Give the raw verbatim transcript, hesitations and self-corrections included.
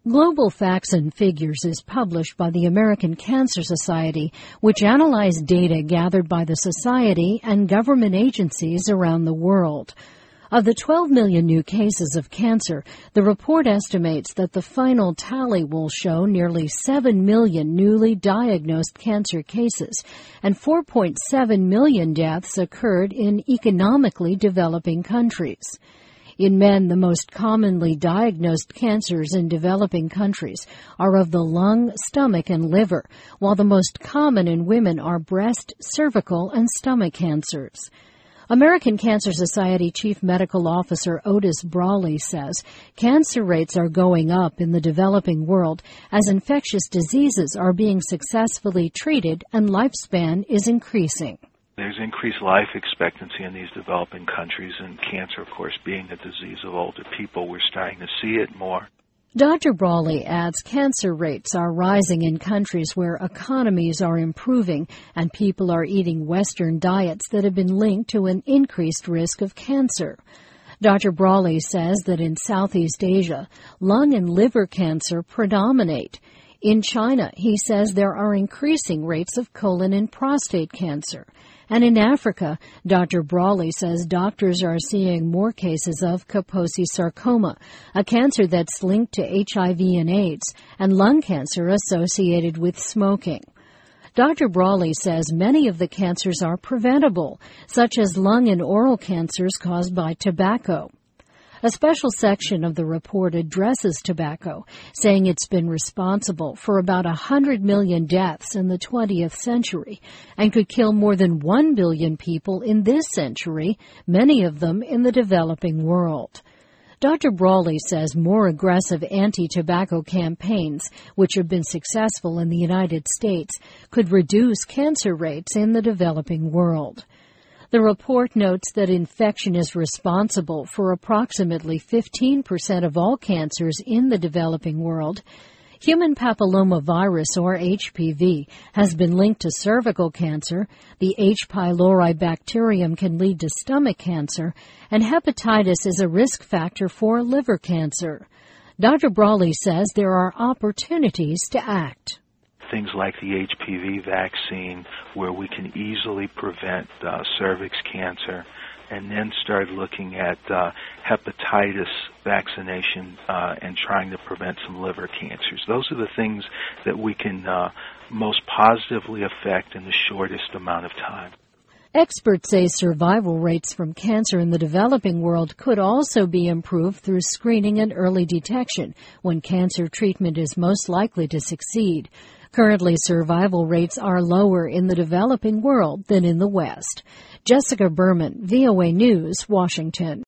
Global Facts and Figures is published by the American Cancer Society, which analyzed data gathered by the society and government agencies around the world. Of the twelve million new cases of cancer, the report estimates that the final tally will show nearly seven million newly diagnosed cancer cases, and four point seven million deaths occurred in economically developing countries. In men, the most commonly diagnosed cancers in developing countries are of the lung, stomach, and liver, while the most common in women are breast, cervical, and stomach cancers. American Cancer Society Chief Medical Officer Otis Brawley says cancer rates are going up in the developing world as infectious diseases are being successfully treated and lifespan is increasing. There's increased life expectancy in these developing countries, and cancer, of course, being a disease of older people, we're starting to see it more. Doctor Brawley adds cancer rates are rising in countries where economies are improving and people are eating Western diets that have been linked to an increased risk of cancer. Doctor Brawley says that in Southeast Asia, lung and liver cancer predominate. In China, he says there are increasing rates of colon and prostate cancer. And in Africa, Doctor Brawley says doctors are seeing more cases of Kaposi sarcoma, a cancer that's linked to H I V and AIDS, and lung cancer associated with smoking. Doctor Brawley says many of the cancers are preventable, such as lung and oral cancers caused by tobacco. A special section of the report addresses tobacco, saying it's been responsible for about one hundred million deaths in the twentieth century and could kill more than one billion people in this century, many of them in the developing world. Doctor Brawley says more aggressive anti-tobacco campaigns, which have been successful in the United States, could reduce cancer rates in the developing world. The report notes that infection is responsible for approximately fifteen percent of all cancers in the developing world. Human papillomavirus, or H P V, has been linked to cervical cancer, the H. pylori bacterium can lead to stomach cancer, and hepatitis is a risk factor for liver cancer. Doctor Brawley says there are opportunities to act. Things like the H P V vaccine, where we can easily prevent uh, cervix cancer, and then start looking at uh, hepatitis vaccination uh, and trying to prevent some liver cancers. Those are the things that we can uh, most positively affect in the shortest amount of time. Experts say survival rates from cancer in the developing world could also be improved through screening and early detection when cancer treatment is most likely to succeed. Currently, survival rates are lower in the developing world than in the West. Jessica Berman, V O A News, Washington.